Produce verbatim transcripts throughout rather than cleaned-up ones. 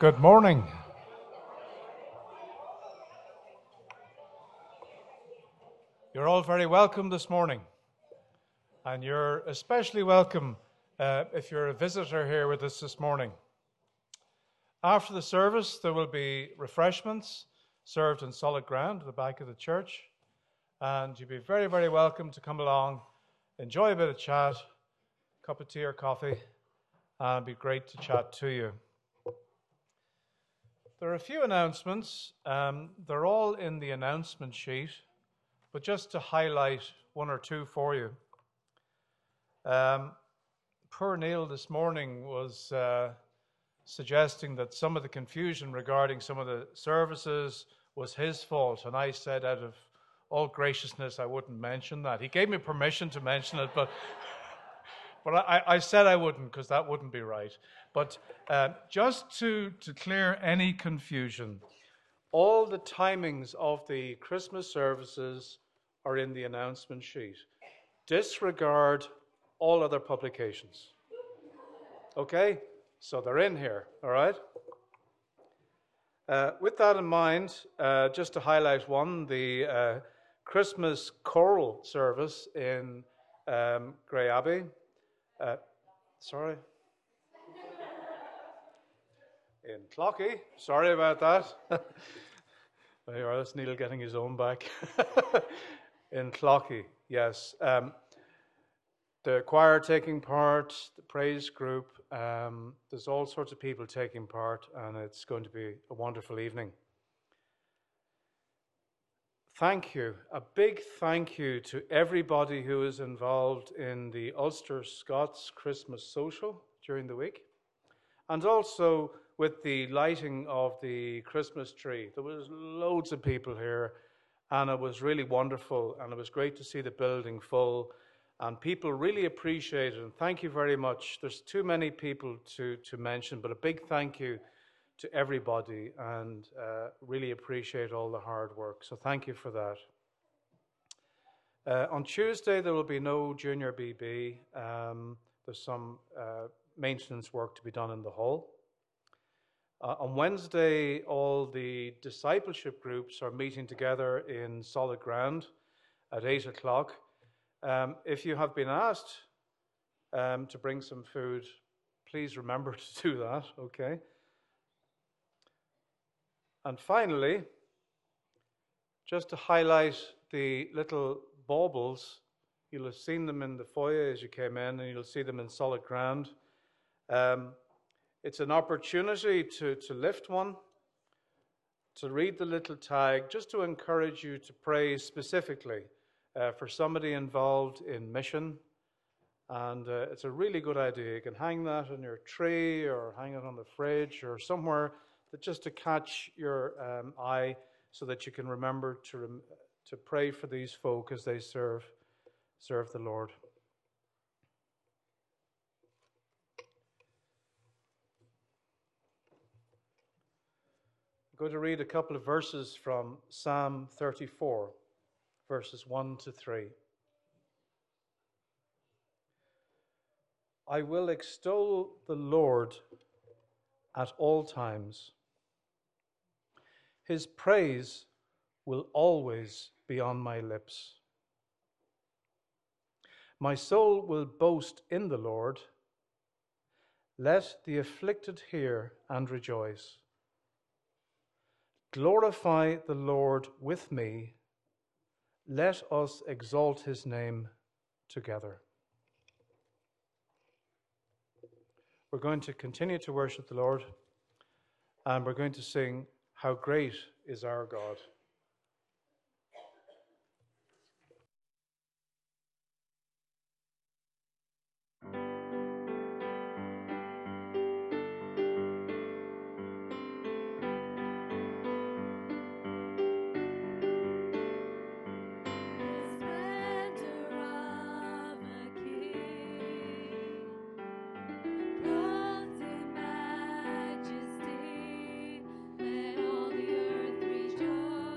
Good morning. You're all very welcome this morning, and you're especially welcome uh, if you're a visitor here with us this morning. After the service, there will be refreshments served in solid ground at the back of the church, and you'll be very, very welcome to come along, enjoy a bit of chat, a cup of tea or coffee, and it'd be great to chat to you. There are a few announcements. Um, they're all in the announcement sheet, but just to highlight one or two for you. Um, poor Neil this morning was uh, suggesting that some of the confusion regarding some of the services was his fault, and I said out of all graciousness I wouldn't mention that. He gave me permission to mention it, but but I, I said I wouldn't because that wouldn't be right. But uh, just to, to clear any confusion, all the timings of the Christmas services are in the announcement sheet. Disregard all other publications. Okay? So they're in here, all right? Uh, with that in mind, uh, just to highlight one, the uh, Christmas choral service in um, Grey Abbey. Uh, sorry. In Clockie. Sorry about that. There you are, that's Neil getting his own back. In Clockie, yes. Um, the choir taking part, the praise group, um, there's all sorts of people taking part, and it's going to be a wonderful evening. Thank you. A big thank you to everybody who is involved in the Ulster Scots Christmas Social during the week, and also with the lighting of the Christmas tree. There was loads of people here, and it was really wonderful, and it was great to see the building full, and people really appreciated it, and thank you very much. There's too many people to, to mention, but a big thank you to everybody, and uh, really appreciate all the hard work. So thank you for that. Uh, on Tuesday, there will be no junior B B. Um, there's some uh, maintenance work to be done in the hall. Uh, on Wednesday, all the discipleship groups are meeting together in solid ground at eight o'clock. Um, if you have been asked um, to bring some food, please remember to do that, okay? And finally, just to highlight the little baubles, you'll have seen them in the foyer as you came in, and you'll see them in solid ground. Um, it's an opportunity to, to lift one, to read the little tag, just to encourage you to pray specifically uh, for somebody involved in mission. And uh, it's a really good idea. You can hang that on your tree or hang it on the fridge or somewhere that just to catch your um, eye so that you can remember to rem- to pray for these folk as they serve serve the Lord. I'm going to read a couple of verses from Psalm thirty-four, verses one to three. I will extol the Lord at all times. His praise will always be on my lips. My soul will boast in the Lord. Let the afflicted hear and rejoice. Glorify the Lord with me. Let us exalt his name together. We're going to continue to worship the Lord, and we're going to sing, How Great is Our God. Clothed in majesty, let all the earth rejoice.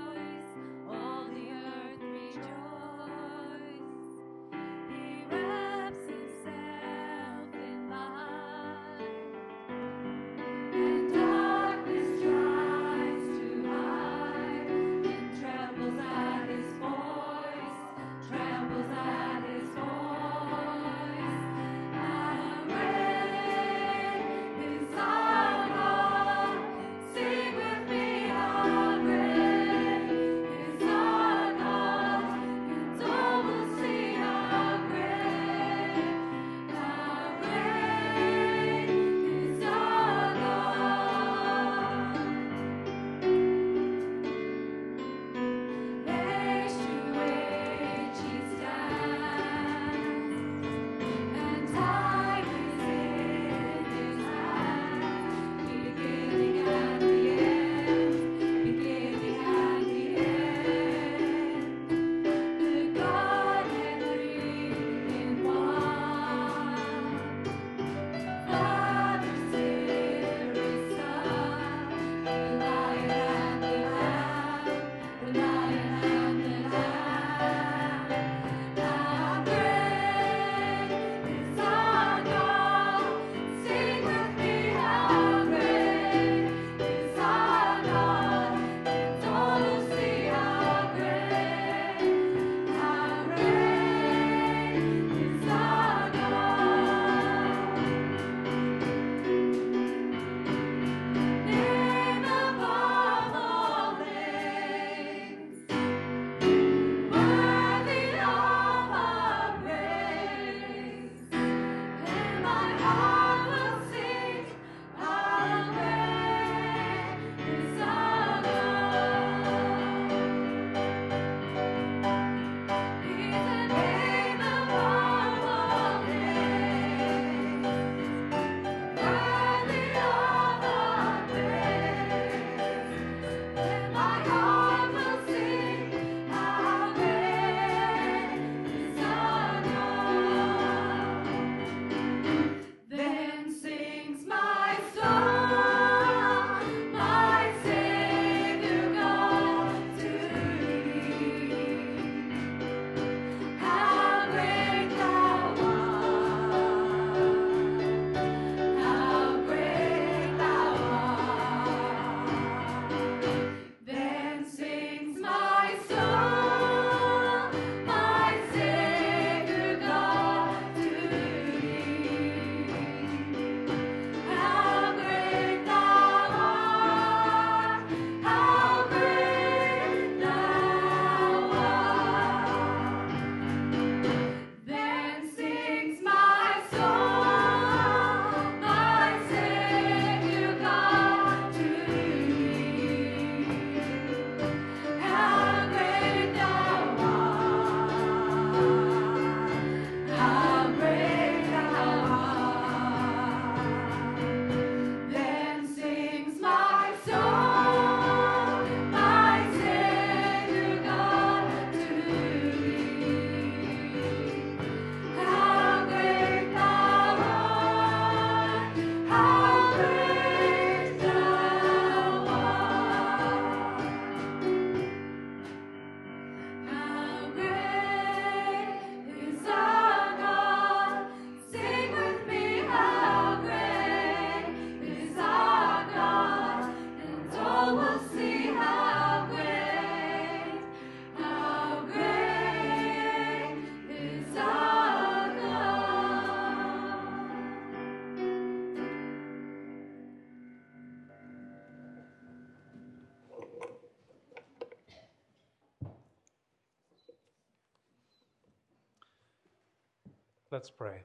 Let's pray.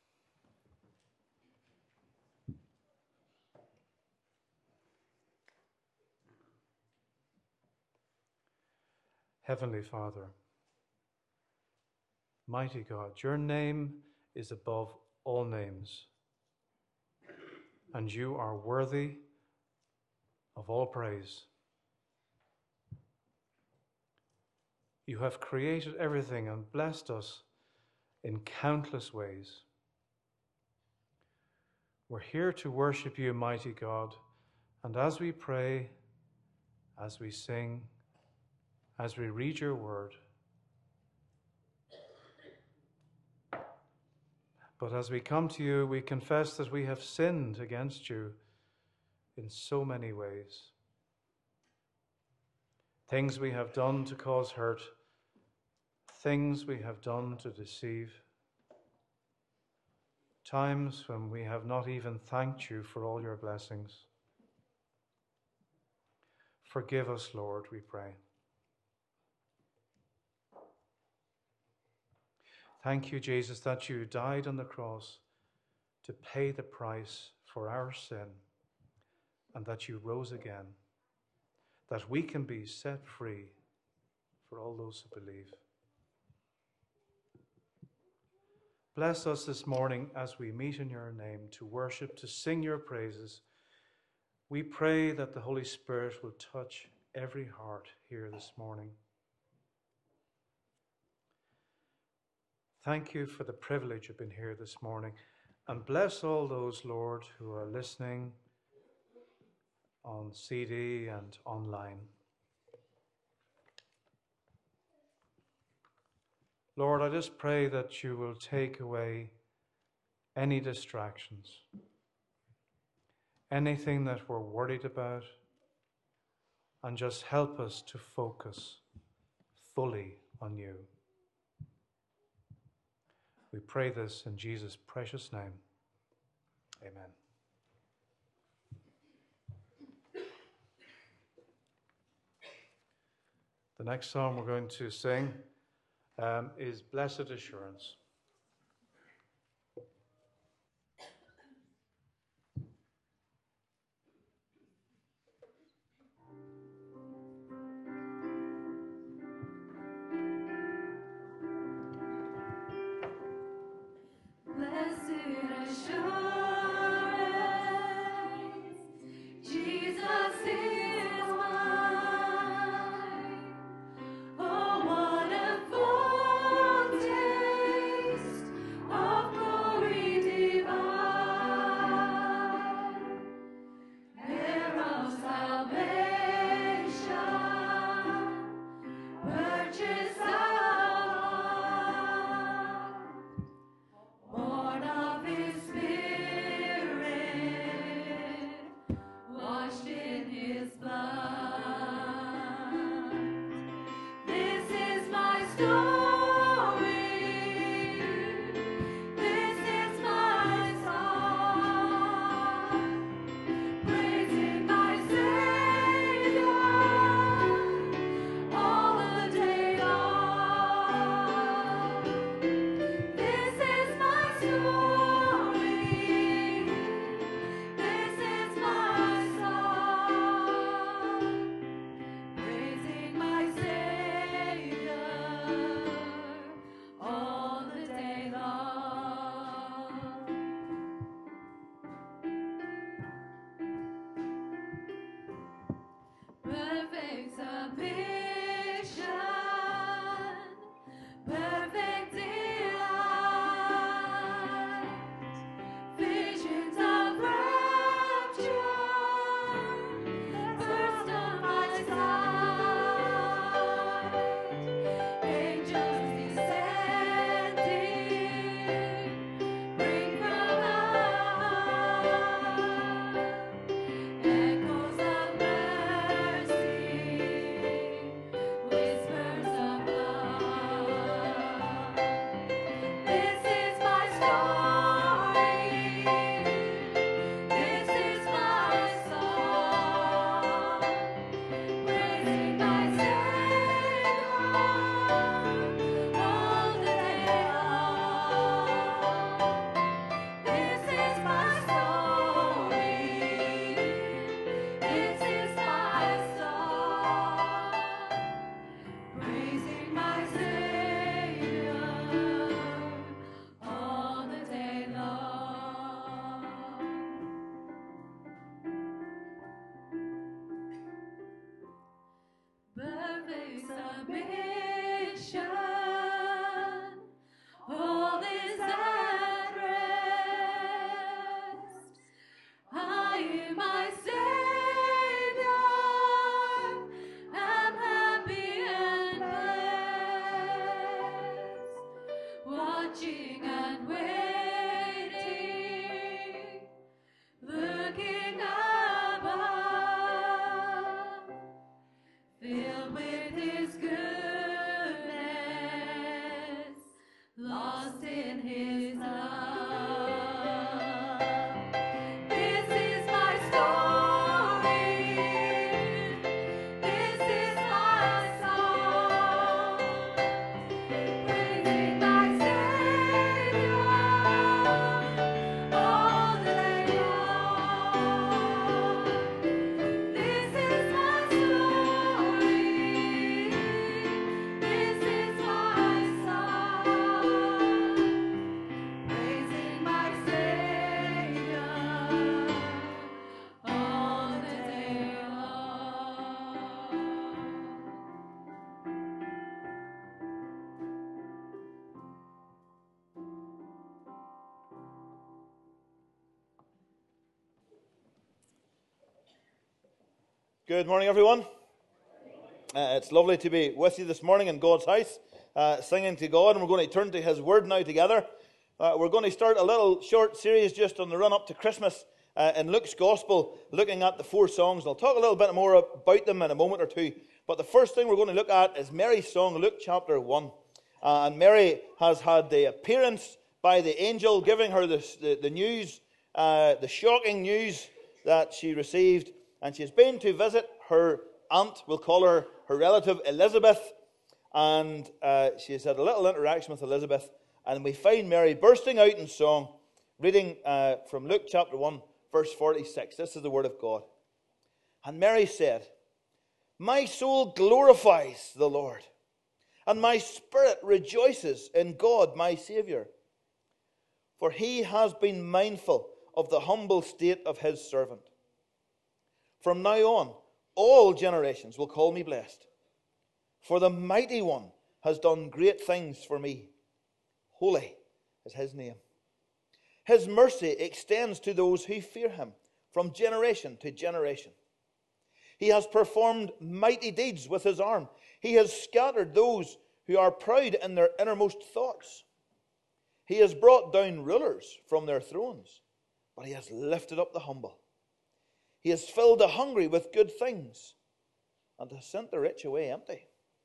Heavenly Father, mighty God, your name is above all names, and you are worthy of all praise. You have created everything and blessed us in countless ways. We're here to worship you, mighty God, and as we pray, as we sing, as we read your word, but as we come to you, we confess that we have sinned against you in so many ways. Things we have done to cause hurt, things we have done to deceive, times when we have not even thanked you for all your blessings. Forgive us, Lord, we pray. Thank you, Jesus, that you died on the cross to pay the price for our sin, and that you rose again, that we can be set free for all those who believe. Bless us this morning as we meet in your name to worship, to sing your praises. We pray that the Holy Spirit will touch every heart here this morning. Thank you for the privilege of being here this morning. And bless all those, Lord, who are listening on C D and online. Lord, I just pray that you will take away any distractions, anything that we're worried about, and just help us to focus fully on you. We pray this in Jesus' precious name. Amen. The next song we're going to sing um, is Blessed Assurance. Echoes of mercy. Good morning, everyone. Uh, it's lovely to be with you this morning in God's house, uh, singing to God, and we're going to turn to His Word now together. Uh, we're going to start a little short series just on the run-up to Christmas uh, in Luke's Gospel, looking at the four songs. I'll talk a little bit more about them in a moment or two, but the first thing we're going to look at is Mary's song, Luke chapter one. Uh, and Mary has had the appearance by the angel, giving her the, the, the news, uh, the shocking news that she received, and she's been to visit her aunt, we'll call her her relative Elizabeth, and uh, she's had a little interaction with Elizabeth, and we find Mary bursting out in song, reading uh, from Luke chapter one, verse forty-six. This is the word of God. And Mary said, "My soul glorifies the Lord, and my spirit rejoices in God my Saviour, for He has been mindful of the humble state of His servant. From now on, all generations will call me blessed. For the Mighty One has done great things for me. Holy is His name. His mercy extends to those who fear Him from generation to generation. He has performed mighty deeds with His arm. He has scattered those who are proud in their innermost thoughts. He has brought down rulers from their thrones, but He has lifted up the humble. He has filled the hungry with good things, and has sent the rich away empty.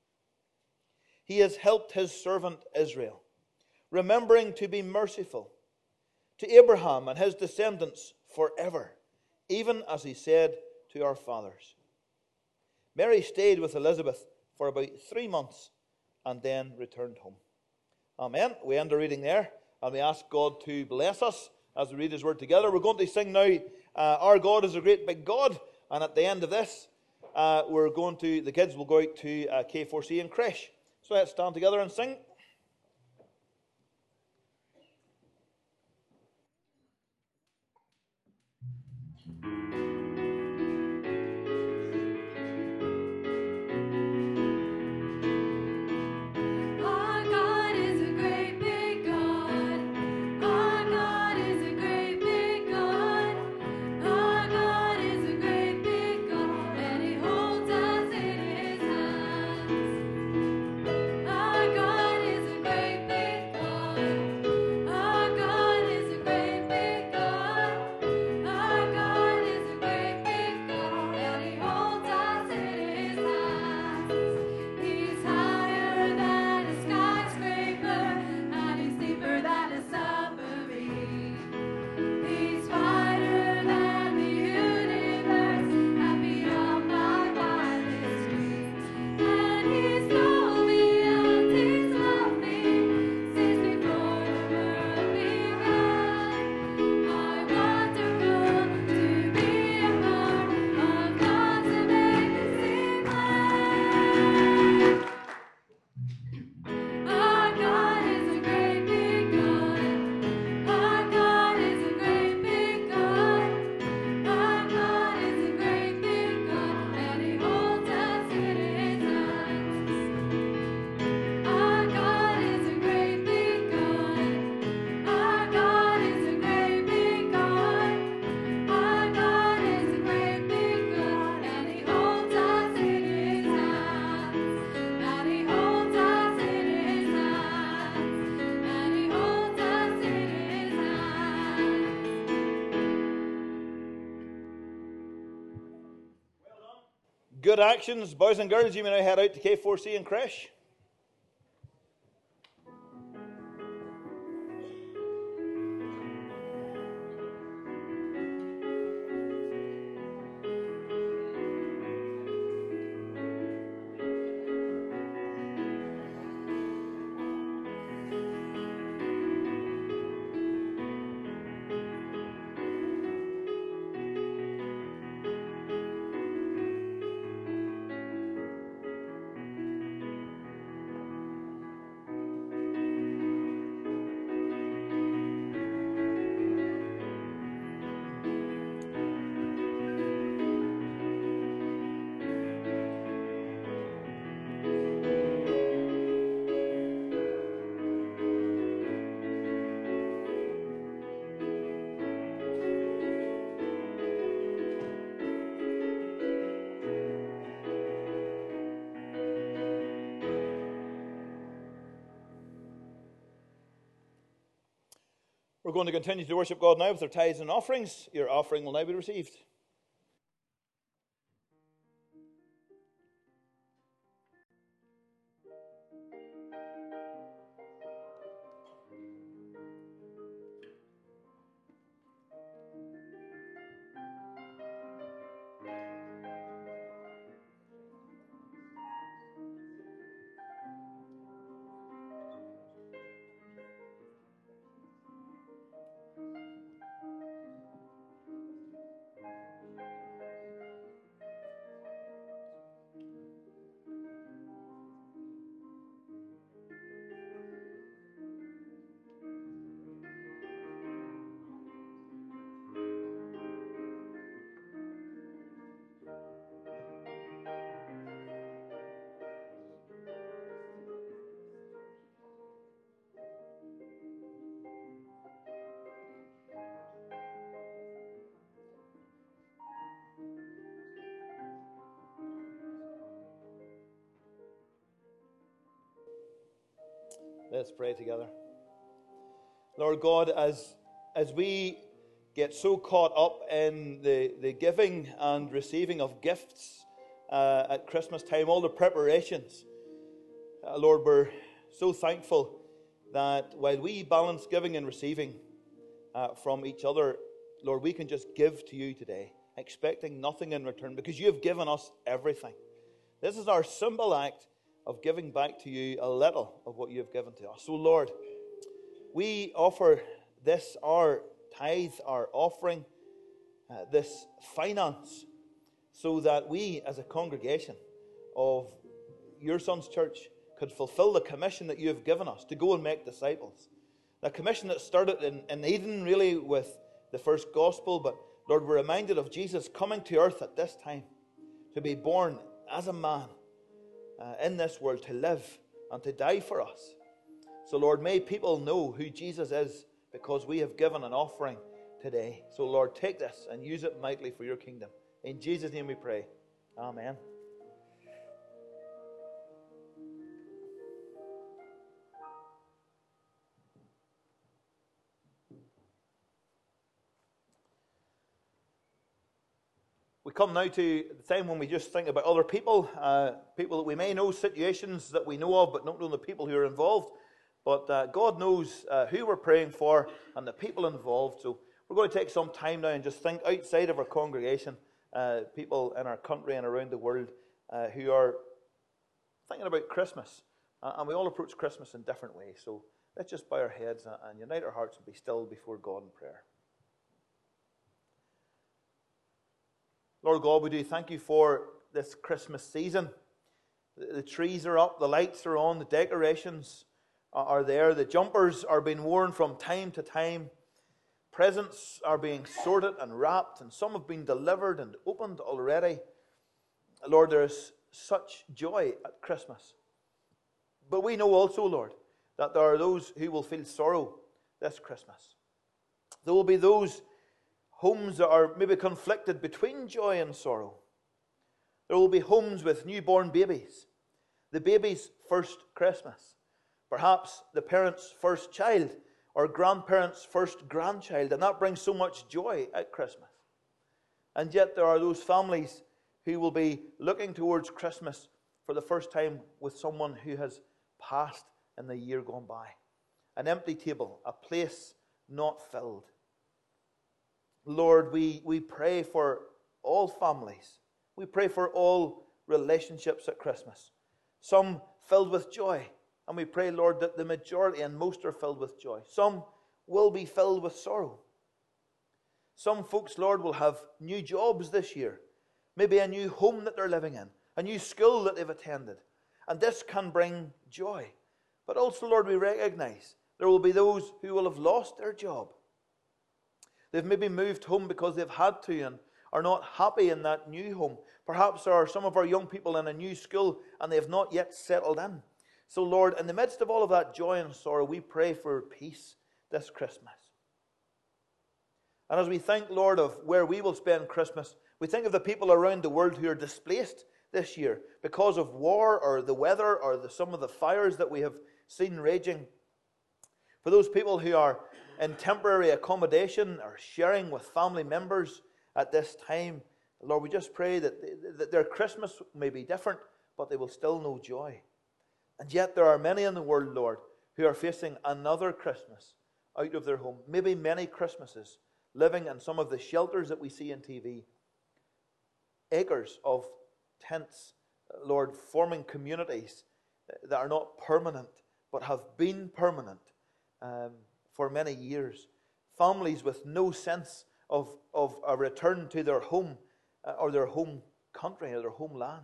He has helped His servant Israel, remembering to be merciful to Abraham and his descendants forever, even as He said to our fathers." Mary stayed with Elizabeth for about three months and then returned home. Amen. We end our reading there, and we ask God to bless us as we read His Word together. We're going to sing now, uh, Our God is a Great Big God, and at the end of this, uh, we're going to, the kids will go out to uh, K four C and creche. So let's stand together and sing. Good actions. Boys and girls, you may now head out to K four C and creche. We're going to continue to worship God now with our tithes and offerings. Your offering will now be received. Let's pray together. Lord God, as, as we get so caught up in the, the giving and receiving of gifts uh, at Christmas time, all the preparations, uh, Lord, we're so thankful that while we balance giving and receiving uh, from each other, Lord, we can just give to you today, expecting nothing in return, because you have given us everything. This is our simple act of giving back to you a little of what you have given to us. So, Lord, we offer this, our tithe, our offering, uh, this finance, so that we as a congregation of your Son's church could fulfill the commission that you have given us to go and make disciples. The commission that started in, in Eden, really, with the first gospel, but Lord, we're reminded of Jesus coming to earth at this time to be born as a man Uh, in this world, to live and to die for us. So, Lord, may people know who Jesus is because we have given an offering today. So, Lord, take this and use it mightily for your kingdom. In Jesus' name we pray. Amen. We come now to the time when we just think about other people, uh, people that we may know, situations that we know of, but don't know the people who are involved. But uh, God knows uh, who we're praying for and the people involved. So we're going to take some time now and just think outside of our congregation, uh, people in our country and around the world uh, who are thinking about Christmas. Uh, and we all approach Christmas in different ways. So let's just bow our heads and unite our hearts and be still before God in prayer. Lord God, we do thank you for this Christmas season. The, the trees are up, the lights are on, the decorations are, are there, the jumpers are being worn from time to time. Presents are being sorted and wrapped, and some have been delivered and opened already. Lord, there is such joy at Christmas. But we know also, Lord, that there are those who will feel sorrow this Christmas. There will be those homes that are maybe conflicted between joy and sorrow. There will be homes with newborn babies, the baby's first Christmas, perhaps the parent's first child or grandparent's first grandchild, and that brings so much joy at Christmas. And yet there are those families who will be looking towards Christmas for the first time with someone who has passed in the year gone by. An empty table, a place not filled. Lord, we, we pray for all families. We pray for all relationships at Christmas. Some filled with joy. And we pray, Lord, that the majority and most are filled with joy. Some will be filled with sorrow. Some folks, Lord, will have new jobs this year. Maybe a new home that they're living in. A new school that they've attended. And this can bring joy. But also, Lord, we recognize there will be those who will have lost their job. They've maybe moved home because they've had to and are not happy in that new home. Perhaps there are some of our young people in a new school and they have not yet settled in. So, Lord, in the midst of all of that joy and sorrow, we pray for peace this Christmas. And as we think, Lord, of where we will spend Christmas, we think of the people around the world who are displaced this year because of war or the weather or the, some of the fires that we have seen raging. For those people who are in temporary accommodation or sharing with family members at this time, Lord, we just pray that, that their Christmas may be different, but they will still know joy. And yet there are many in the world, Lord, who are facing another Christmas out of their home. Maybe many Christmases living in some of the shelters that we see in T V. Acres of tents, Lord, forming communities that are not permanent, but have been permanent um, for many years. Families with no sense of, of a return to their home uh, or their home country or their homeland.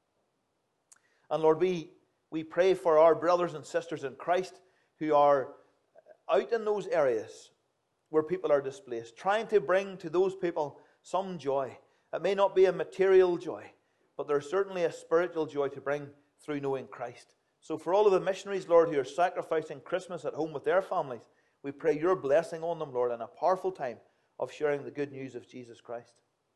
And Lord, we, we pray for our brothers and sisters in Christ who are out in those areas where people are displaced, trying to bring to those people some joy. It may not be a material joy, but there's certainly a spiritual joy to bring through knowing Christ. So for all of the missionaries, Lord, who are sacrificing Christmas at home with their families, we pray your blessing on them, Lord, and a powerful time of sharing the good news of Jesus Christ.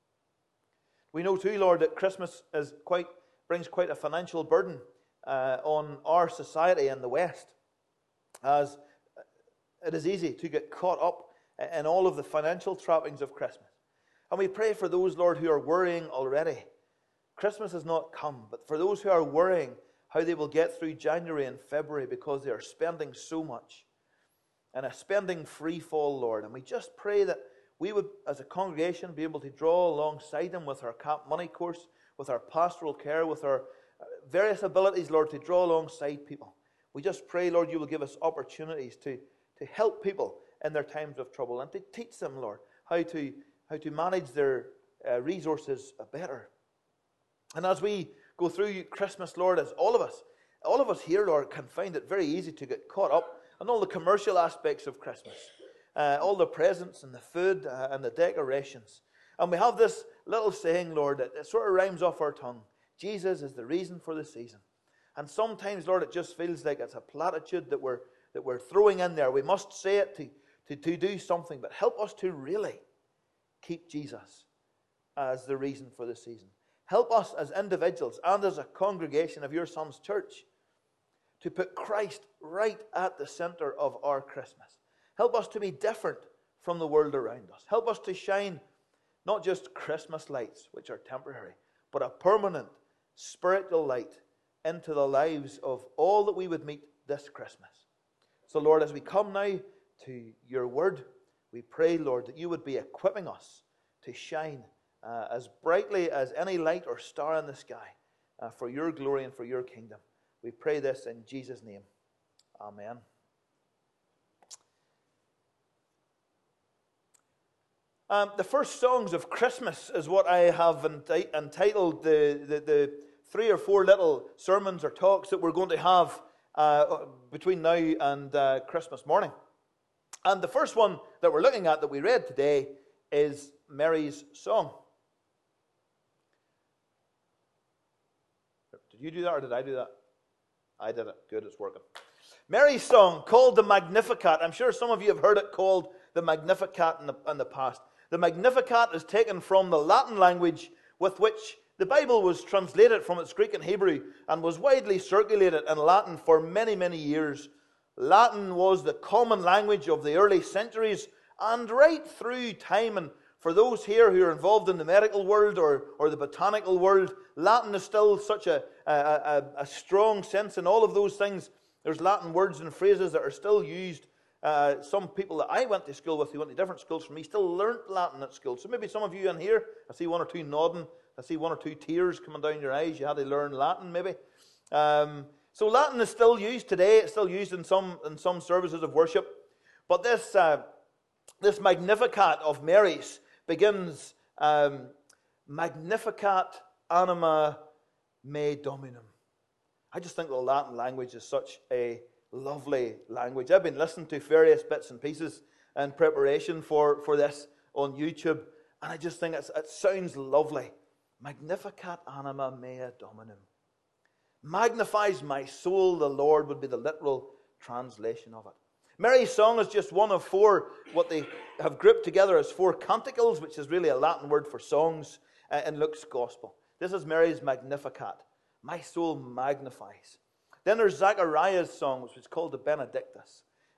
We know too, Lord, that Christmas is quite brings quite a financial burden uh, on our society in the West, as it is easy to get caught up in all of the financial trappings of Christmas. And we pray for those, Lord, who are worrying already. Christmas has not come, but for those who are worrying how they will get through January and February because they are spending so much, and a spending free fall, Lord. And we just pray that we would, as a congregation, be able to draw alongside them with our Camp Money course, with our pastoral care, with our various abilities, Lord, to draw alongside people. We just pray, Lord, you will give us opportunities to, to help people in their times of trouble and to teach them, Lord, how to, how to manage their uh, resources better. And as we go through Christmas, Lord, as all of us, all of us here, Lord, can find it very easy to get caught up in all the commercial aspects of Christmas, uh, all the presents and the food uh, and the decorations. And we have this little saying, Lord, that it sort of rhymes off our tongue. Jesus is the reason for the season. And sometimes, Lord, it just feels like it's a platitude that we're, that we're throwing in there. We must say it to, to, to do something, but help us to really keep Jesus as the reason for the season. Help us as individuals and as a congregation of your Son's church to put Christ right at the center of our Christmas. Help us to be different from the world around us. Help us to shine not just Christmas lights, which are temporary, but a permanent spiritual light into the lives of all that we would meet this Christmas. So, Lord, as we come now to your word, we pray, Lord, that you would be equipping us to shine uh, as brightly as any light or star in the sky uh, for your glory and for your kingdom. We pray this in Jesus' name. Amen. Um, the first songs of Christmas is what I have enti- entitled the, the, the three or four little sermons or talks that we're going to have uh, between now and uh, Christmas morning. And the first one that we're looking at that we read today is Mary's song. Did you do that or did I do that? I did it. Good, it's working. Mary's song, called the Magnificat. I'm sure some of you have heard it called the Magnificat in the, in the past. The Magnificat is taken from the Latin language with which the Bible was translated from its Greek and Hebrew and was widely circulated in Latin for many, many years. Latin was the common language of the early centuries and right through time. And for those here who are involved in the medical world or, or the botanical world, Latin is still such a, a, a, a strong sense in all of those things. There's Latin words and phrases that are still used. Uh, some people that I went to school with, who went to different schools from me, still learnt Latin at school. So maybe some of you in here, I see one or two nodding, I see one or two tears coming down your eyes. You had to learn Latin, maybe. Um, so Latin is still used today. It's still used in some in some services of worship. But this uh, this Magnificat of Mary's begins um, Magnificat anima me Dominum. I just think the Latin language is such a lovely language. I've been listening to various bits and pieces in preparation for, for this on YouTube, and I just think it's, it sounds lovely. Magnificat anima mea Dominum. Magnifies my soul, the Lord, would be the literal translation of it. Mary's song is just one of four, what they have grouped together as four canticles, which is really a Latin word for songs uh, in Luke's Gospel. This is Mary's Magnificat. My soul magnifies. Then there's Zachariah's song, which is called the Benedictus.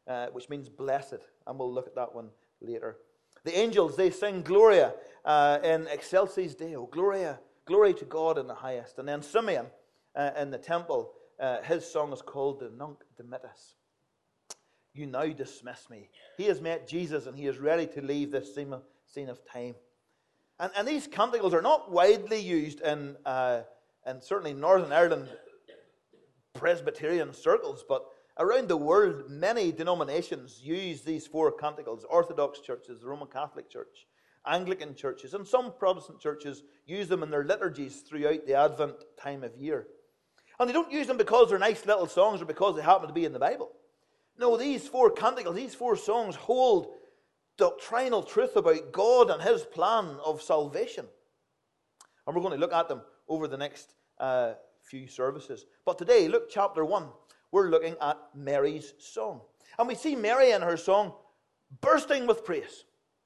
uh, which means blessed. And we'll look at that one later. The angels, they sing Gloria uh, in Excelsis Deo. Gloria, glory to God in the highest. And then Simeon uh, in the temple, uh, his song is called the Nunc Dimittis. You now dismiss me. He has met Jesus and he is ready to leave this scene of, scene of time. And, and these canticles are not widely used in, uh, in certainly Northern Ireland Presbyterian circles, but around the world, many denominations use these four canticles. Orthodox churches, the Roman Catholic Church, Anglican churches, and some Protestant churches use them in their liturgies throughout the Advent time of year. And they don't use them because they're nice little songs or because they happen to be in the Bible. No, these four canticles, these four songs hold doctrinal truth about God and his plan of salvation. And we're going to look at them over the next uh, few services. But today, Luke chapter one, we're looking at Mary's song. And we see Mary in her song bursting with praise.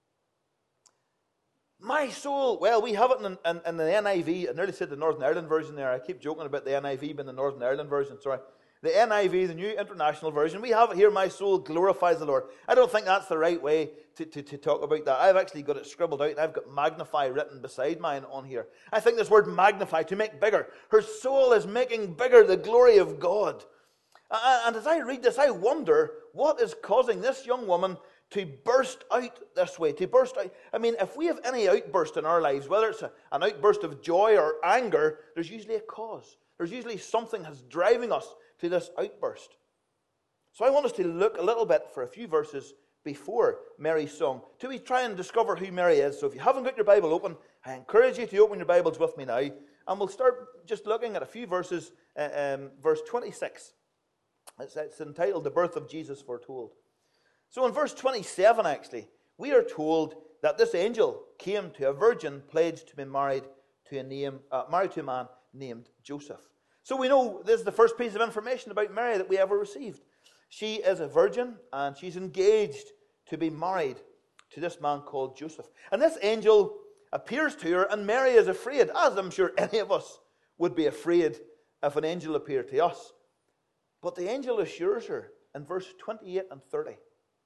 My soul, well, we have it in, in, in the N I V. I nearly said the Northern Ireland version there. I keep joking about the N I V being the Northern Ireland version, sorry. The N I V, the New International Version, we have it here, my soul glorifies the Lord. I don't think that's the right way to, to, to talk about that. I've actually got it scribbled out, and I've got magnify written beside mine on here. I think this word magnify, to make bigger. Her soul is making bigger the glory of God. And as I read this, I wonder what is causing this young woman to burst out this way, to burst out. I mean, if we have any outburst in our lives, whether it's a, an outburst of joy or anger, there's usually a cause. There's usually something that's driving us to this outburst. So I want us to look a little bit for a few verses before Mary's song till we try and discover who Mary is. So if you haven't got your Bible open, I encourage you to open your Bibles with me now, and we'll start just looking at a few verses. Uh, um, verse twenty-six. It's, it's entitled The Birth of Jesus Foretold. So in verse twenty-seven, actually, we are told that this angel came to a virgin pledged to be married to a name, uh, married to a man named Joseph. So we know this is the first piece of information about Mary that we ever received. She is a virgin and she's engaged to be married to this man called Joseph. And this angel appears to her and Mary is afraid, as I'm sure any of us would be afraid if an angel appeared to us. But the angel assures her in verse twenty-eight and thirty,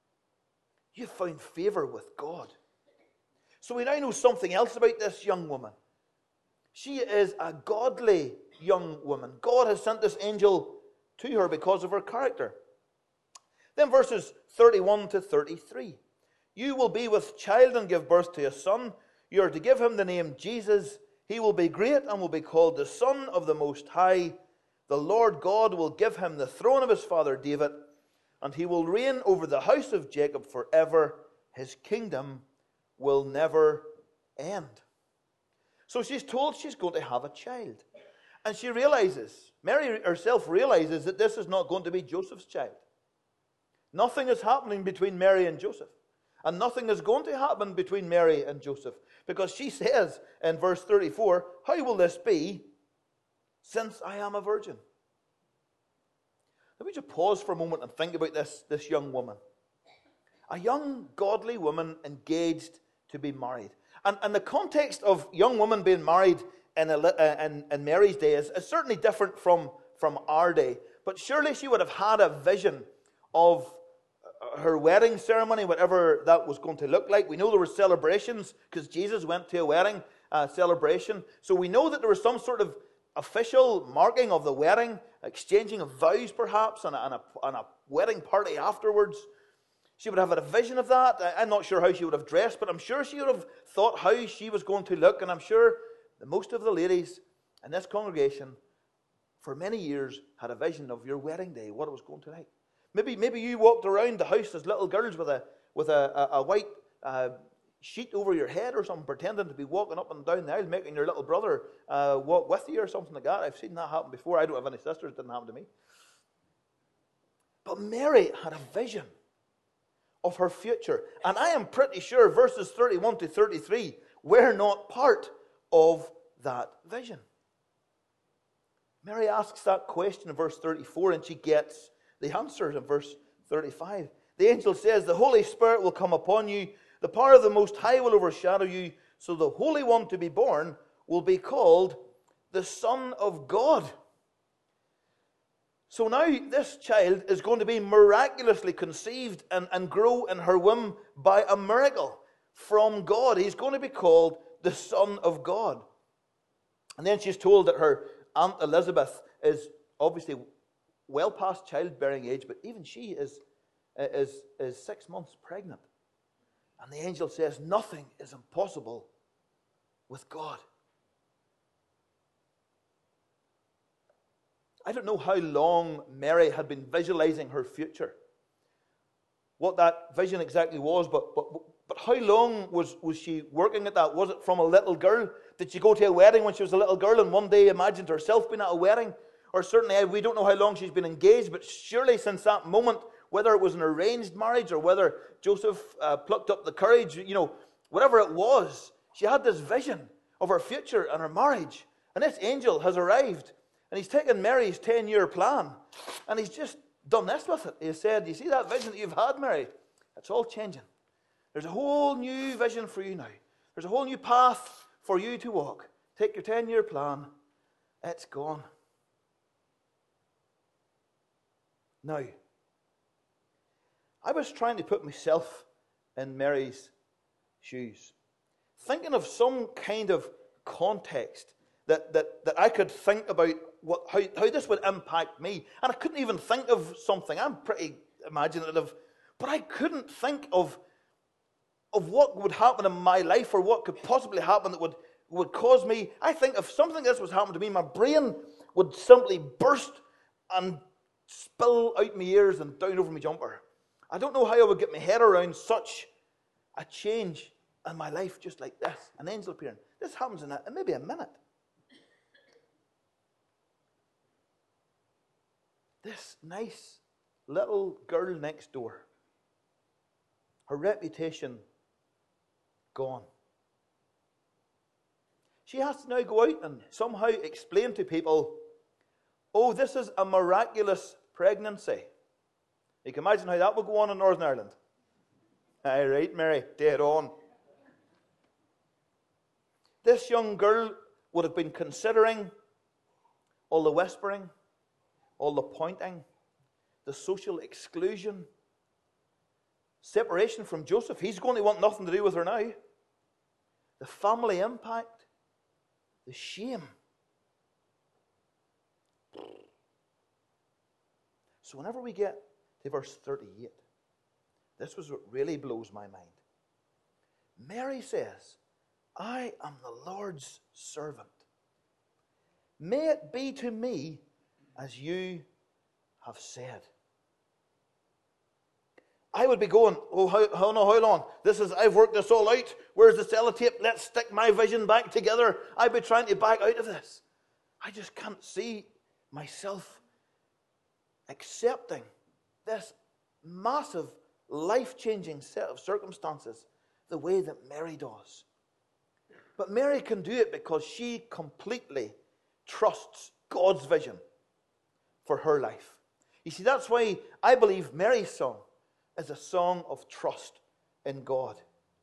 "You found favor with God." So we now know something else about this young woman. She is a godly young woman. God has sent this angel to her because of her character. Then verses thirty-one to thirty-three. "You will be with child and give birth to a son. You are to give him the name Jesus. He will be great and will be called the Son of the Most High. The Lord God will give him the throne of his father David, and he will reign over the house of Jacob forever. His kingdom will never end." So she's told she's going to have a child. And she realizes, Mary herself realizes that this is not going to be Joseph's child. Nothing is happening between Mary and Joseph. And nothing is going to happen between Mary and Joseph. Because she says in verse thirty-four, "How will this be, since I am a virgin?" Let me just pause for a moment and think about this, this young woman. A young, godly woman engaged to be married. And, and the context of young women being married in, a, in, in Mary's day is, is certainly different from, from our day. But surely she would have had a vision of her wedding ceremony, whatever that was going to look like. We know there were celebrations because Jesus went to a wedding uh, celebration. So we know that there was some sort of official marking of the wedding, exchanging of vows perhaps, and a, and a, and a wedding party afterwards. She would have had a vision of that. I'm not sure how she would have dressed, but I'm sure she would have thought how she was going to look. And I'm sure that most of the ladies in this congregation for many years had a vision of your wedding day, what it was going to like. Maybe, maybe you walked around the house as little girls with a, with a, a, a white uh, sheet over your head or something, pretending to be walking up and down the aisle, making your little brother uh, walk with you or something like that. I've seen that happen before. I don't have any sisters. It didn't happen to me. But Mary had a vision of her future. And I am pretty sure verses thirty-one to thirty-three were not part of that vision. Mary asks that question in verse thirty-four and she gets the answer in verse thirty-five. The angel says, "The Holy Spirit will come upon you. The power of the Most High will overshadow you. So the Holy One to be born will be called the Son of God." So now this child is going to be miraculously conceived and, and grow in her womb by a miracle from God. He's going to be called the Son of God. And then she's told that her Aunt Elizabeth is obviously well past childbearing age, but even she is, is, is six months pregnant. And the angel says, nothing is impossible with God. I don't know how long Mary had been visualizing her future, what that vision exactly was, but, but, but how long was, was she working at that? Was it from a little girl? Did she go to a wedding when she was a little girl and one day imagined herself being at a wedding? Or certainly, we don't know how long she's been engaged, but surely since that moment, whether it was an arranged marriage or whether Joseph uh, plucked up the courage, you know, whatever it was, she had this vision of her future and her marriage. And this angel has arrived. And he's taken Mary's ten-year plan, and he's just done this with it. He said, you see that vision that you've had, Mary? It's all changing. There's a whole new vision for you now. There's a whole new path for you to walk. Take your ten-year plan. It's gone. Now, I was trying to put myself in Mary's shoes, thinking of some kind of context that, that, that I could think about what, how, how this would impact me. And I couldn't even think of something. I'm pretty imaginative. But I couldn't think of, of what would happen in my life or what could possibly happen that would, would cause me. I think if something like this was happening to me, my brain would simply burst and spill out my ears and down over my jumper. I don't know how I would get my head around such a change in my life just like this. An angel appearing. This happens in, a, in maybe a minute. This nice little girl next door, her reputation gone. She has to now go out and somehow explain to people, oh, this is a miraculous pregnancy. You can imagine how that would go on in Northern Ireland. Aye, right, Mary, dead on. This young girl would have been considering all the whispering, all the pointing, the social exclusion, separation from Joseph. He's going to want nothing to do with her now. The family impact, the shame. So whenever we get to verse thirty-eight, this was what really blows my mind. Mary says, I am the Lord's servant. May it be to me as you have said. I would be going, oh, how, how, no, how long? This is, I've worked this all out. Where's the sellotape? Let's stick my vision back together. I'd be trying to back out of this. I just can't see myself accepting this massive, life-changing set of circumstances the way that Mary does. But Mary can do it because she completely trusts God's vision for her life. You see, that's why I believe Mary's song is a song of trust in God.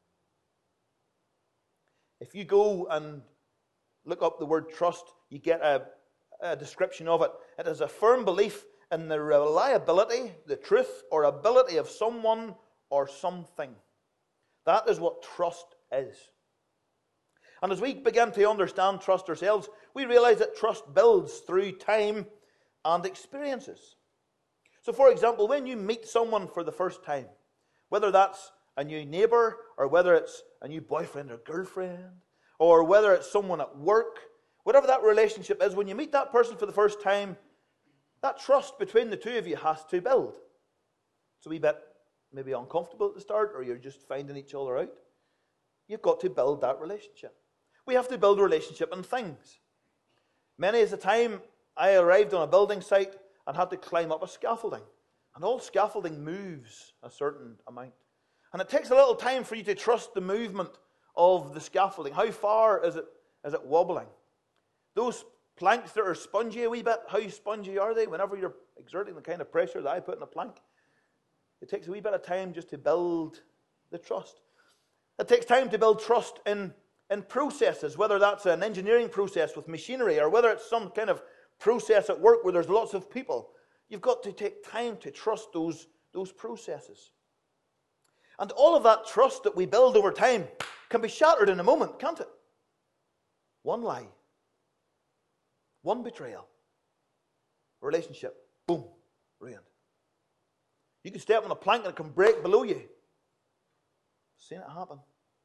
If you go and look up the word trust, you get a, a description of it. It is a firm belief in the reliability, the truth, or ability of someone or something. That is what trust is. And as we begin to understand trust ourselves, we realize that trust builds through time and experiences. So, for example, when you meet someone for the first time, whether that's a new neighbor, or whether it's a new boyfriend or girlfriend, or whether it's someone at work, whatever that relationship is, when you meet that person for the first time, that trust between the two of you has to build. It's a wee bit maybe uncomfortable at the start, or you're just finding each other out. You've got to build that relationship. We have to build a relationship in things. Many is the time I arrived on a building site and had to climb up a scaffolding. And all scaffolding moves a certain amount. And it takes a little time for you to trust the movement of the scaffolding. How far is it, is it wobbling? Those planks that are spongy a wee bit, how spongy are they? Whenever you're exerting the kind of pressure that I put in a plank, it takes a wee bit of time just to build the trust. It takes time to build trust in, in processes, whether that's an engineering process with machinery or whether it's some kind of process at work where there's lots of people. You've got to take time to trust those, those processes. And all of that trust that we build over time can be shattered in a moment, can't it? One lie, one betrayal, relationship, boom, ruined. You can step on a plank and it can break below you. Seen it happen.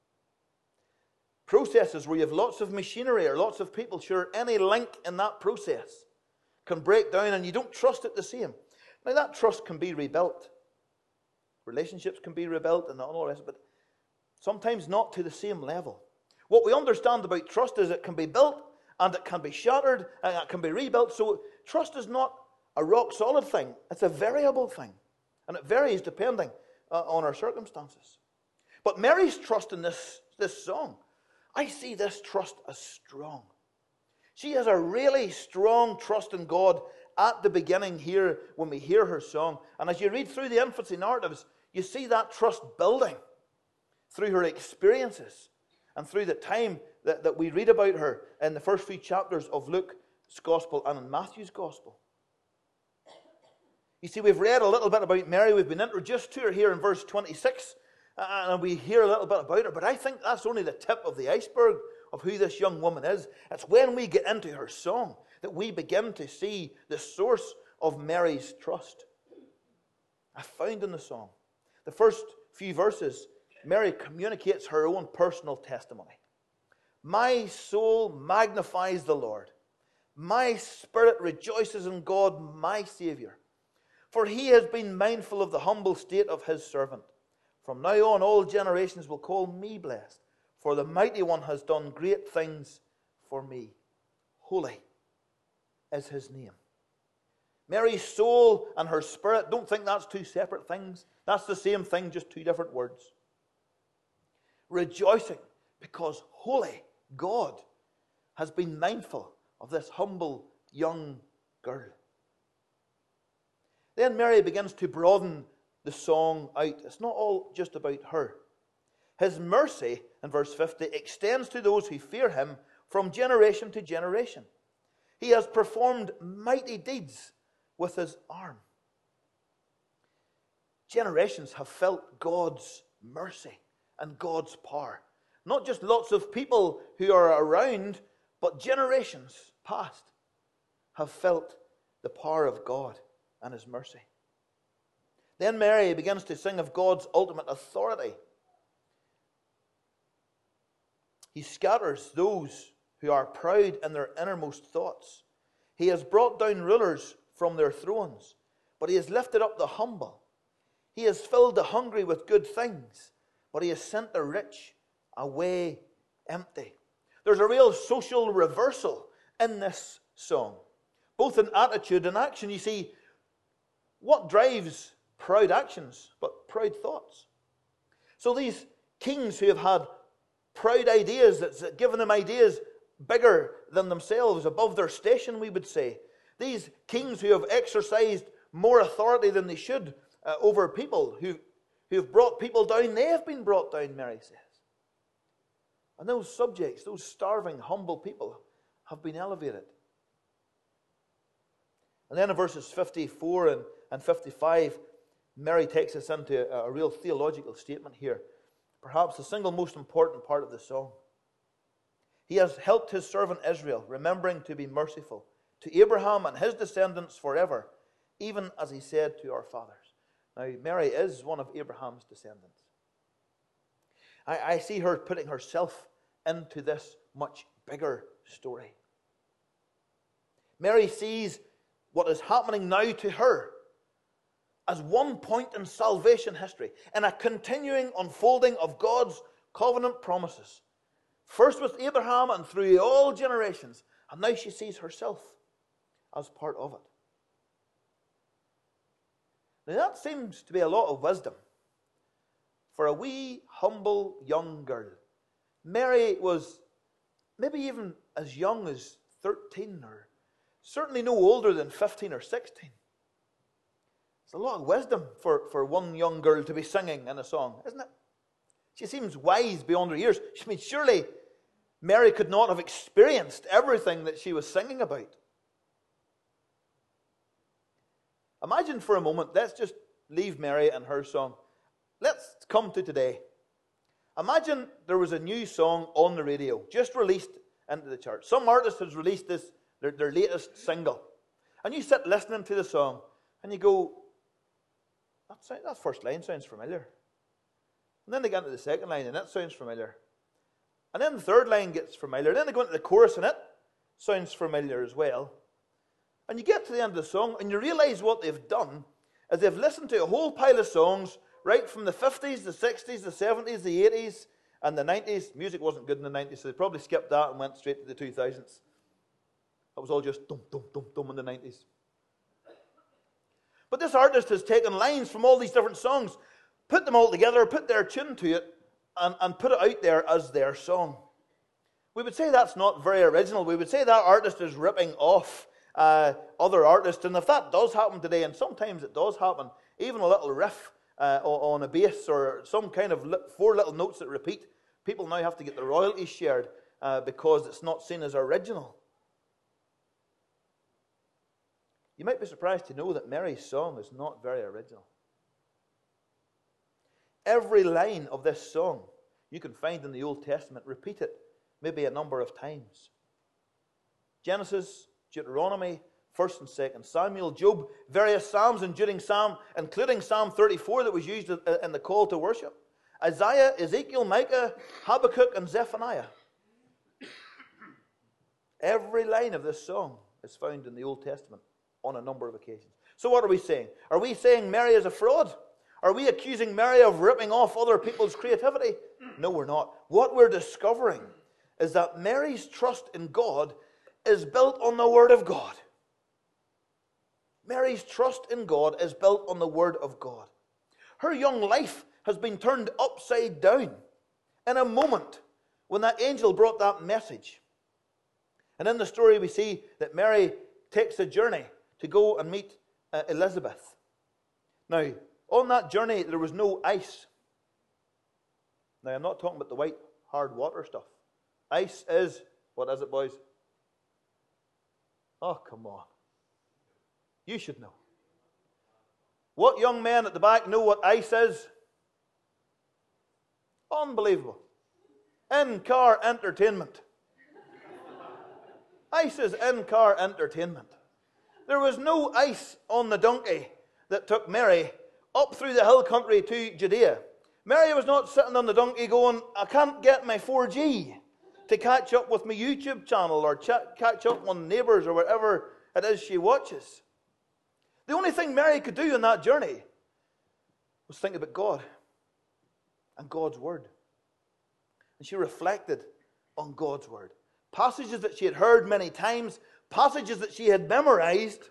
Processes where you have lots of machinery or lots of people, sure, any link in that process can break down and you don't trust it the same. Now that trust can be rebuilt. Relationships can be rebuilt and all the rest, but sometimes not to the same level. What we understand about trust is it can be built and it can be shattered and it can be rebuilt. So trust is not a rock solid thing. It's a variable thing. And it varies depending uh, on our circumstances. But Mary's trust in this, this song, I see this trust as strong. She has a really strong trust in God at the beginning here when we hear her song. And as you read through the infancy narratives, you see that trust building through her experiences and through the time that, that we read about her in the first few chapters of Luke's Gospel and in Matthew's Gospel. You see, we've read a little bit about Mary. We've been introduced to her here in verse twenty-six. And we hear a little bit about her. But I think that's only the tip of the iceberg of who this young woman is. It's when we get into her song that we begin to see the source of Mary's trust. I found in the song, the first few verses, Mary communicates her own personal testimony. My soul magnifies the Lord. My spirit rejoices in God, my Saviour. For he has been mindful of the humble state of his servant. From now on, all generations will call me blessed, for the Mighty One has done great things for me. Holy is his name. Mary's soul and her spirit, don't think that's two separate things. That's the same thing, just two different words. Rejoicing because holy God has been mindful of this humble young girl. Then Mary begins to broaden the song out. It's not all just about her. His mercy, in verse fifty, extends to those who fear him from generation to generation. He has performed mighty deeds with his arm. Generations have felt God's mercy and God's power. Not just lots of people who are around, but generations past have felt the power of God and his mercy. Then Mary begins to sing of God's ultimate authority. He scatters those who are proud in their innermost thoughts. He has brought down rulers from their thrones, but he has lifted up the humble. He has filled the hungry with good things, but he has sent the rich away empty. There's a real social reversal in this song, both in attitude and action. You see, what drives proud actions but proud thoughts? So these kings who have had proud ideas, that's given them ideas bigger than themselves, above their station, we would say. These kings who have exercised more authority than they should uh, over people, who, who have brought people down, they have been brought down, Mary says. And those subjects, those starving, humble people, have been elevated. And then in verses fifty-four and, and fifty-five, Mary takes us into a, a real theological statement here. Perhaps the single most important part of the song. He has helped his servant Israel, remembering to be merciful to Abraham and his descendants forever, even as he said to our fathers. Now, Mary is one of Abraham's descendants. I, I see her putting herself into this much bigger story. Mary sees what is happening now to her as one point in salvation history, in a continuing unfolding of God's covenant promises. First with Abraham and through all generations, and now she sees herself as part of it. Now that seems to be a lot of wisdom for a wee, humble, young girl. Mary was maybe even as young as thirteen, or certainly no older than fifteen or sixteen. It's a lot of wisdom for, for one young girl to be singing in a song, isn't it? She seems wise beyond her years. I mean, surely Mary could not have experienced everything that she was singing about. Imagine for a moment, let's just leave Mary and her song. Let's come to today. Imagine there was a new song on the radio, just released into the church. Some artist has released this, their, their latest single. And you sit listening to the song, and you go, that, sound, that first line sounds familiar. And then they get into the second line, and that sounds familiar. And then the third line gets familiar. And then they go into the chorus, and it sounds familiar as well. And you get to the end of the song, and you realize what they've done is they've listened to a whole pile of songs right from the fifties, the sixties, the seventies, the eighties, and the nineties. Music wasn't good in the nineties, so they probably skipped that and went straight to the two thousands. That was all just dum, dum, dum, dum in the nineties. But this artist has taken lines from all these different songs, put them all together, put their tune to it, and, and put it out there as their song. We would say that's not very original. We would say that artist is ripping off uh, other artists. And if that does happen today, and sometimes it does happen, even a little riff uh, on a bass or some kind of li- four little notes that repeat, people now have to get the royalties shared uh, because it's not seen as original. You might be surprised to know that Mary's song is not very original. Every line of this song you can find in the Old Testament repeated maybe a number of times. Genesis, Deuteronomy, First and Second Samuel, Job, various Psalms, including Psalm, including Psalm thirty-four that was used in the call to worship. Isaiah, Ezekiel, Micah, Habakkuk, and Zephaniah. Every line of this song is found in the Old Testament on a number of occasions. So what are we saying? Are we saying Mary is a fraud? Are we accusing Mary of ripping off other people's creativity? No, we're not. What we're discovering is that Mary's trust in God is built on the Word of God. Mary's trust in God is built on the Word of God. Her young life has been turned upside down in a moment when that angel brought that message. And in the story we see that Mary takes a journey to go and meet uh, Elizabeth. Now, on that journey there was no ice. Now, I'm not talking about the white, hard water stuff. Ice is, what is it, boys? Oh, come on. You should know. What young men at the back know what ice is? Unbelievable. In-car entertainment. Ice is in-car entertainment. There was no ice on the donkey that took Mary up through the hill country to Judea. Mary was not sitting on the donkey going, I can't get my four G to catch up with my YouTube channel or ch- catch up on Neighbours or whatever it is she watches. The only thing Mary could do on that journey was think about God and God's Word. And she reflected on God's Word. Passages that she had heard many times, passages that she had memorized.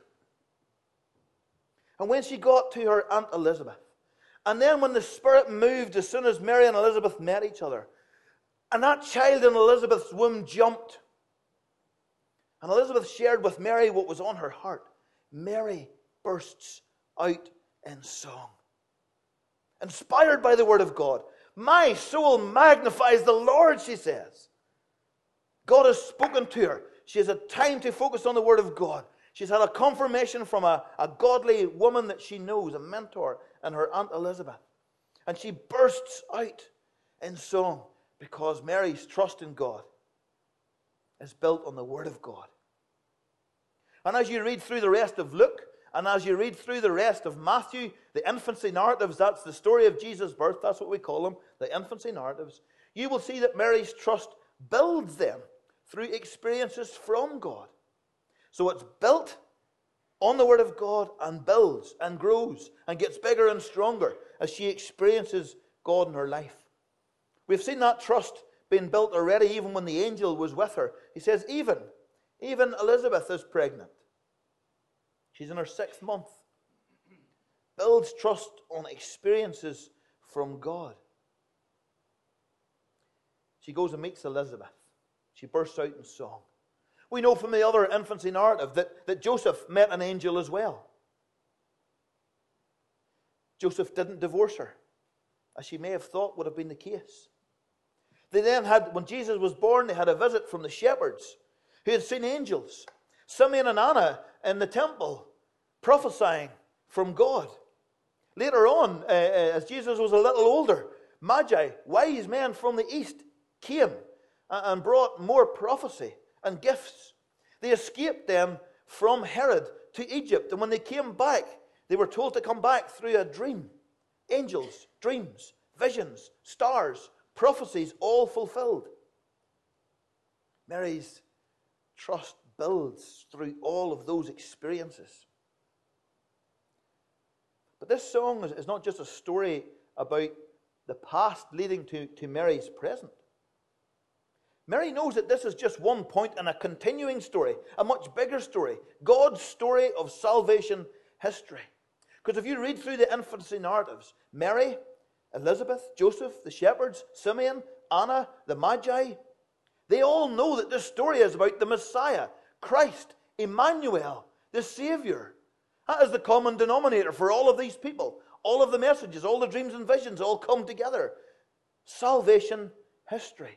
And when she got to her Aunt Elizabeth, and then when the Spirit moved as soon as Mary and Elizabeth met each other, and that child in Elizabeth's womb jumped, and Elizabeth shared with Mary what was on her heart, Mary bursts out in song. Inspired by the Word of God. My soul magnifies the Lord, she says. God has spoken to her. She has had time to focus on the Word of God. She's had a confirmation from a, a godly woman that she knows, a mentor, and her Aunt Elizabeth. And she bursts out in song because Mary's trust in God is built on the Word of God. And as you read through the rest of Luke, and as you read through the rest of Matthew, the infancy narratives, that's the story of Jesus' birth, that's what we call them, the infancy narratives, you will see that Mary's trust builds them through experiences from God. So it's built on the Word of God and builds and grows and gets bigger and stronger as she experiences God in her life. We've seen that trust being built already even when the angel was with her. He says, even, even Elizabeth is pregnant. She's in her sixth month. Builds trust on experiences from God. She goes and meets Elizabeth. She bursts out in song. We know from the other infancy narrative that, that Joseph met an angel as well. Joseph didn't divorce her, as she may have thought would have been the case. They then had, when Jesus was born, they had a visit from the shepherds who had seen angels. Simeon and Anna in the temple prophesying from God. Later on, uh, as Jesus was a little older, Magi, wise men from the east, came and brought more prophecy and gifts. They escaped then from Herod to Egypt, and when they came back, they were told to come back through a dream. Angels, dreams, visions, stars, prophecies, all fulfilled. Mary's trust builds through all of those experiences. But this song is not just a story about the past leading to, to Mary's present. Mary knows that this is just one point in a continuing story, a much bigger story, God's story of salvation history. Because if you read through the infancy narratives, Mary, Elizabeth, Joseph, the shepherds, Simeon, Anna, the Magi, they all know that this story is about the Messiah, Christ, Emmanuel, the Savior. That is the common denominator for all of these people. All of the messages, all the dreams and visions all come together. Salvation history.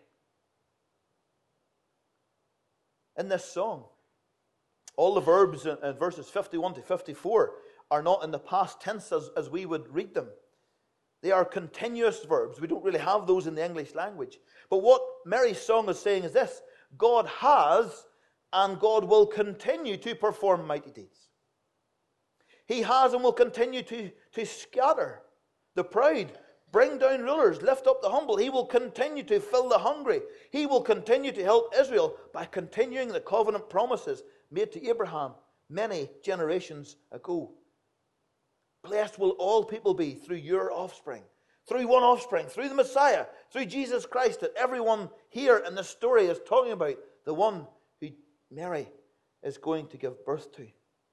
In this song, all the verbs in verses fifty-one to fifty-four are not in the past tense as, as we would read them. They are continuous verbs. We don't really have those in the English language. But what Mary's song is saying is this: God has and God will continue to perform mighty deeds. He has and will continue to, to scatter the proud, bring down rulers, lift up the humble. He will continue to fill the hungry. He will continue to help Israel by continuing the covenant promises made to Abraham many generations ago. Blessed will all people be through your offspring, through one offspring, through the Messiah, through Jesus Christ, that everyone here in this story is talking about, the one who Mary is going to give birth to.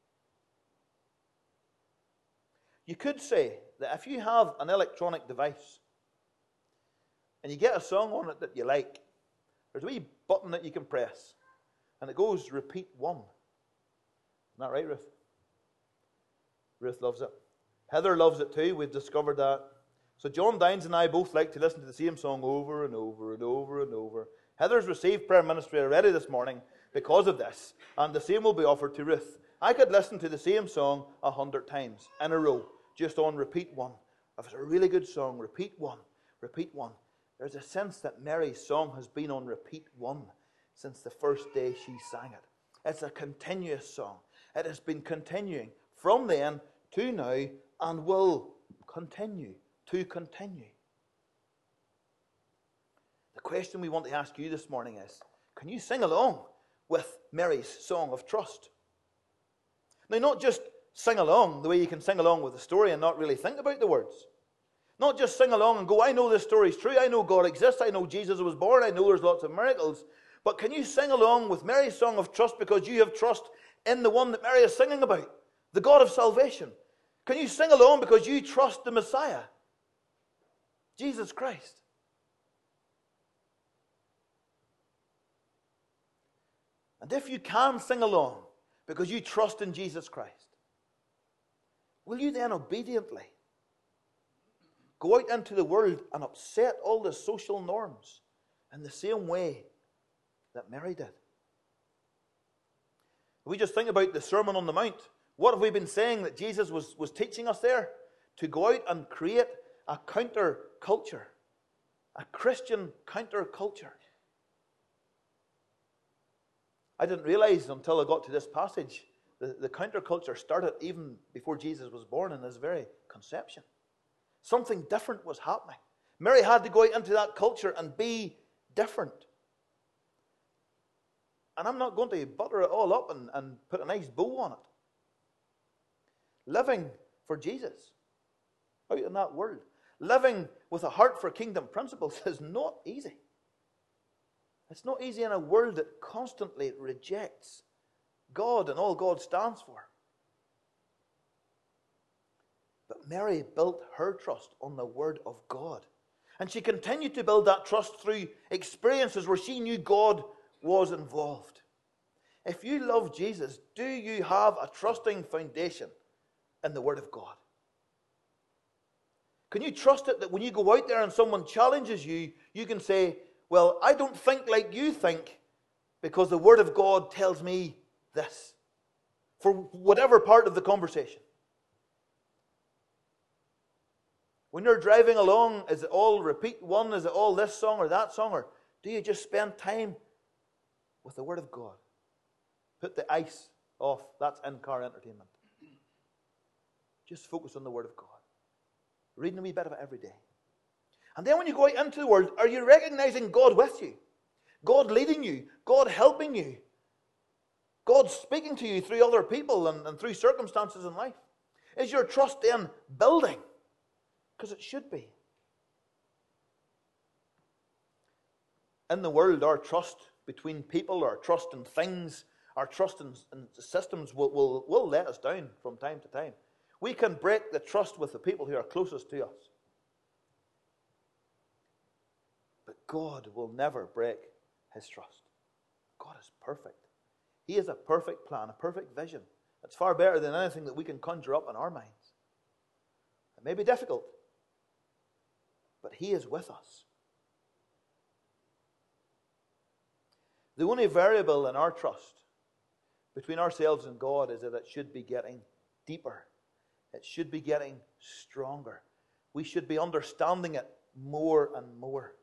You could say that if you have an electronic device and you get a song on it that you like, there's a wee button that you can press and it goes repeat one. Isn't that right, Ruth? Ruth loves it. Heather loves it too. We've discovered that. So John Dines and I both like to listen to the same song over and over and over and over. Heather's received prayer ministry already this morning because of this, and the same will be offered to Ruth. I could listen to the same song a hundred times in a row, just on repeat one. If it's a really good song, repeat one, repeat one. There's a sense that Mary's song has been on repeat one since the first day she sang it. It's a continuous song. It has been continuing from then to now and will continue to continue. The question we want to ask you this morning is, can you sing along with Mary's song of trust? Now, not just sing along the way you can sing along with the story and not really think about the words. Not just sing along and go, I know this story is true, I know God exists, I know Jesus was born, I know there's lots of miracles. But can you sing along with Mary's song of trust because you have trust in the one that Mary is singing about, the God of salvation? Can you sing along because you trust the Messiah, Jesus Christ? And if you can sing along because you trust in Jesus Christ, will you then obediently go out into the world and upset all the social norms in the same way that Mary did? We just think about the Sermon on the Mount. What have we been saying that Jesus was, was teaching us there? To go out and create a counter culture, a Christian counter culture. I didn't realize until I got to this passage, the, the counterculture started even before Jesus was born in his very conception. Something different was happening. Mary had to go out into that culture and be different. And I'm not going to butter it all up and, and put a nice bow on it. Living for Jesus out in that world, living with a heart for kingdom principles is not easy. It's not easy in a world that constantly rejects God and all God stands for. But Mary built her trust on the Word of God. And she continued to build that trust through experiences where she knew God was involved. If you love Jesus, do you have a trusting foundation in the Word of God? Can you trust it that when you go out there and someone challenges you, you can say, well, I don't think like you think because the Word of God tells me this, for whatever part of the conversation? When you're driving along, is it all repeat one? Is it all this song or that song? Or do you just spend time with the Word of God? Put the ice off. That's in-car entertainment. Just focus on the Word of God. Reading a wee bit of it every day. And then when you go out into the world, are you recognizing God with you? God leading you? God helping you? God speaking to you through other people and, and through circumstances in life? Is your trust then building? Because it should be. In the world, our trust between people, our trust in things, our trust in, in systems will, will, will let us down from time to time. We can break the trust with the people who are closest to us. But God will never break His trust. God is perfect. He has a perfect plan, a perfect vision. It's far better than anything that we can conjure up in our minds. It may be difficult, but He is with us. The only variable in our trust between ourselves and God is that it should be getting deeper. It should be getting stronger. We should be understanding it more and more.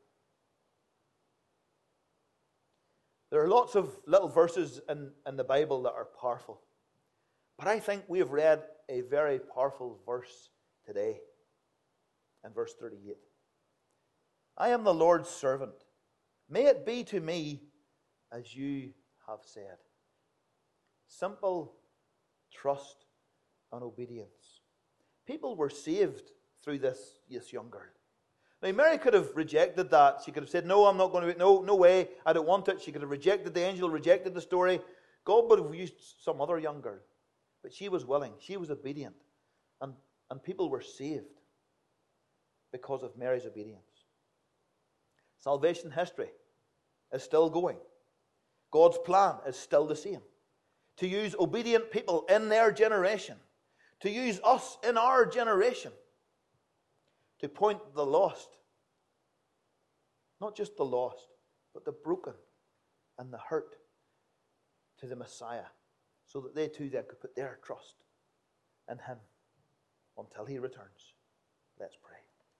There are lots of little verses in, in the Bible that are powerful. But I think we have read a very powerful verse today. In verse thirty-eight. I am the Lord's servant. May it be to me as you have said. Simple trust and obedience. People were saved through this, this young girl. Now, Mary could have rejected that. She could have said, no, I'm not going to, no, no way, I don't want it. She could have rejected the angel, rejected the story. God would have used some other young girl. But she was willing. She was obedient. And, and people were saved because of Mary's obedience. Salvation history is still going. God's plan is still the same. To use obedient people in their generation. To use us in our generation. To point the lost, not just the lost, but the broken and the hurt to the Messiah, so that they too then could put their trust in Him until He returns. Let's pray.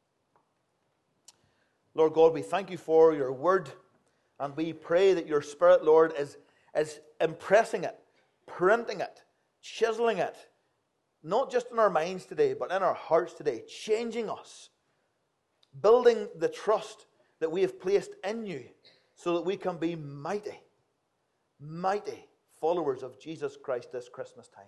Lord God, we thank You for Your word, and we pray that Your Spirit, Lord, is, is impressing it, printing it, chiseling it, not just in our minds today, but in our hearts today, changing us, building the trust that we have placed in You so that we can be mighty, mighty followers of Jesus Christ this Christmas time.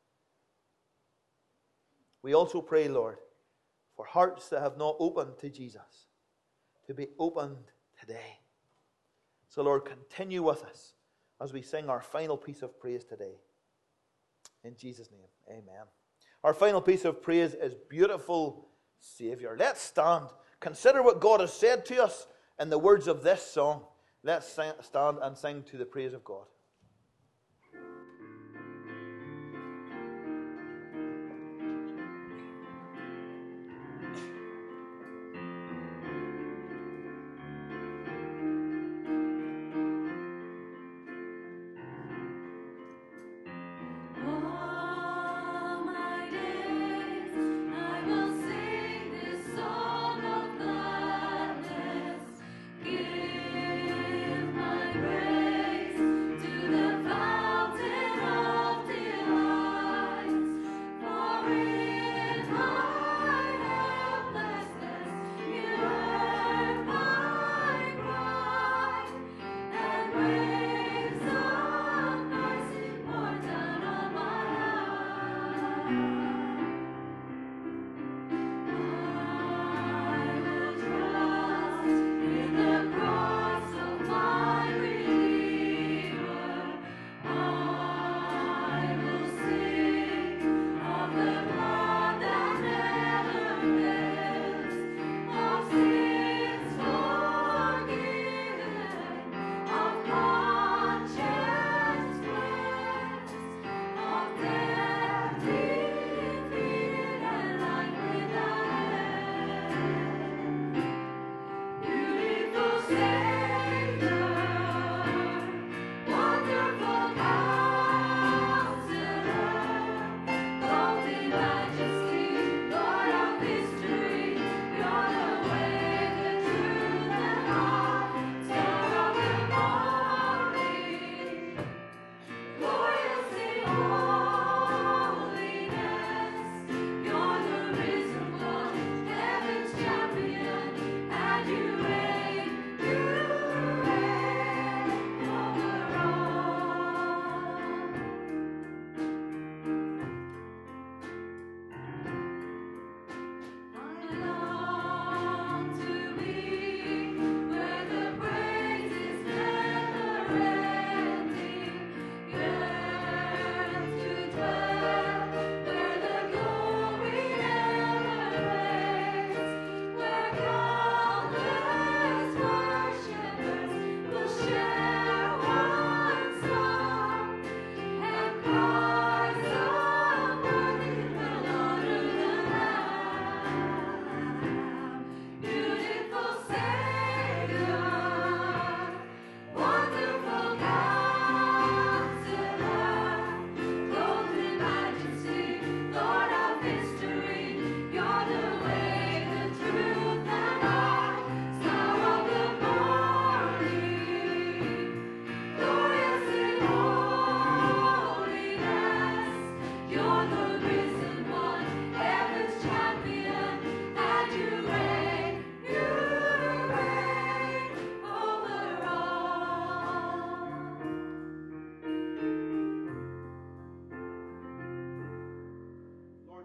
We also pray, Lord, for hearts that have not opened to Jesus, to be opened today. So, Lord, continue with us as we sing our final piece of praise today. In Jesus' name, amen. Our final piece of praise is Beautiful Savior. Let's stand. Consider what God has said to us in the words of this song. Let's stand and sing to the praise of God. Give my praise to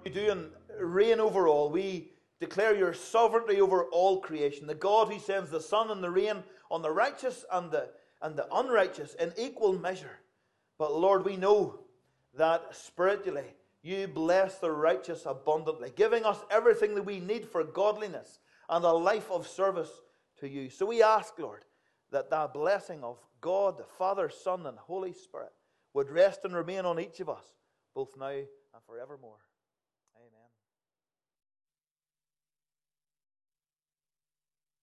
you do and reign over all. We declare your sovereignty over all creation, the God who sends the sun and the rain on the righteous and the, and the unrighteous in equal measure. But Lord, we know that spiritually you bless the righteous abundantly, giving us everything that we need for godliness and a life of service to you. So we ask, Lord, that that blessing of God, the Father, Son, and Holy Spirit would rest and remain on each of us, both now and forevermore.